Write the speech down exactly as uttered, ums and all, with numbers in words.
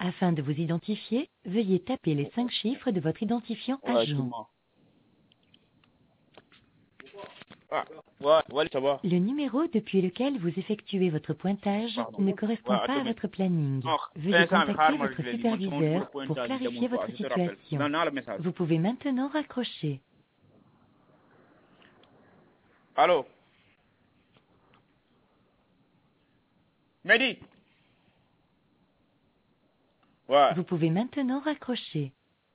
Afin de vous identifier, veuillez taper les cinq chiffres de votre identifiant Ouais, agent. dis-moi. Ah, ouais, ouais, ça va. Le numéro depuis lequel vous effectuez votre pointage Pardon. ne correspond Ouais, pas à attends, votre planning. non, Veuillez Vincent, mais contacter xaaral ma votre réglé lii man sama numéro superviseur pour pointage yi clarifier demoon quoi, votre je te rappelle. situation. Non, naa la message. Vous pouvez maintenant raccrocher. Allô Mehdi Ouais. Vous pouvez maintenant raccrocher.